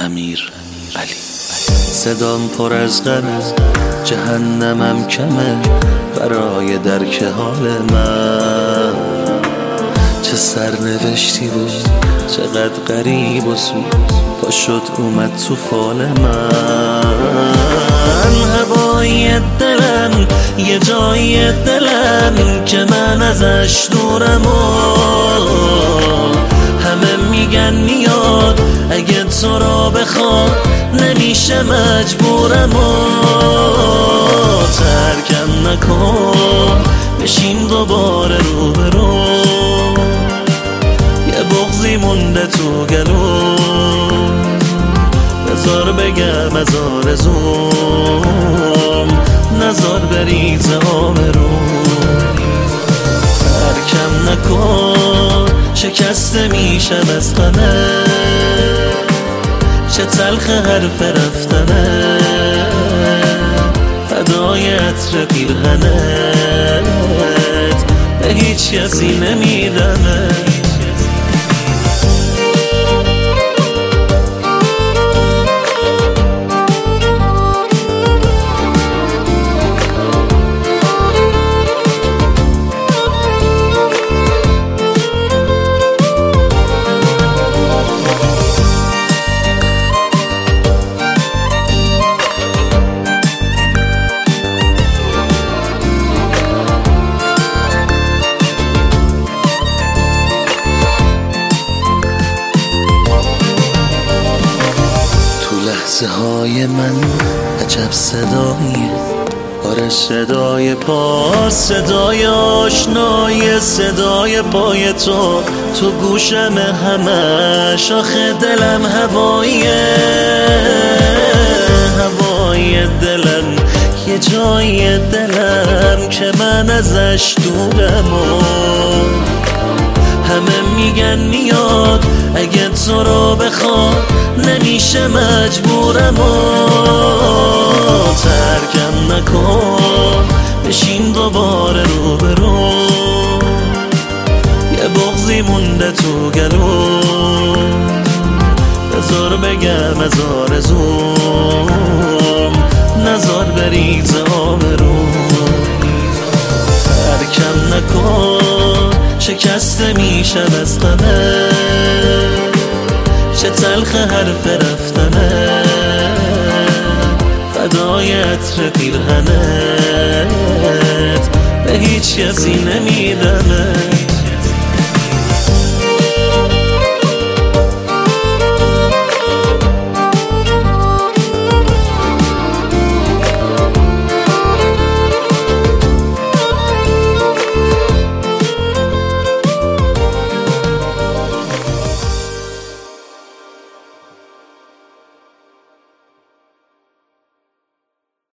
امیر علی. صدام پر از غم، جهنمم کمه برای درک حال من. چه سرنوشتی بود، چقدر غریب و زود پا شد اومد تو فال من. هوای دلم یه جای دلم که من ازش دورم و همه میگن میاد اگه تو را بخواد نمیشه مجبورم و ترکم نکن بشین دوباره روبرو. یه بغضی مونده تو گلو، بذار بگم از آرزوم، نذار بریزه آبروم. ترکم نکن شکسته میشم از غمه، چه تلخ حرف رفتنه، فدای عطر پیرهنت به هیچ کسی نمیدمه. لحظه های من عجب صداییه، آره صدای پا، صدای آشنای، صدای پای تو تو گوشم همش. آخه دلم هواییه، هوای دلم یه جای دلم که من ازش دورم و همه میگن میاد اگه تو رو بخواد نمیشه مجبورم و ترکم نکن بشین دوباره روبرو. یه بغضی مونده تو گلو، بذار بگم از آرزوم، نذار بریزه آبروم. ترکم نکن شکسته میشم از غمه، چه تلخ حرف رفتنه، فدای عطر پیرهنت به هیچ کسی نمیدمه.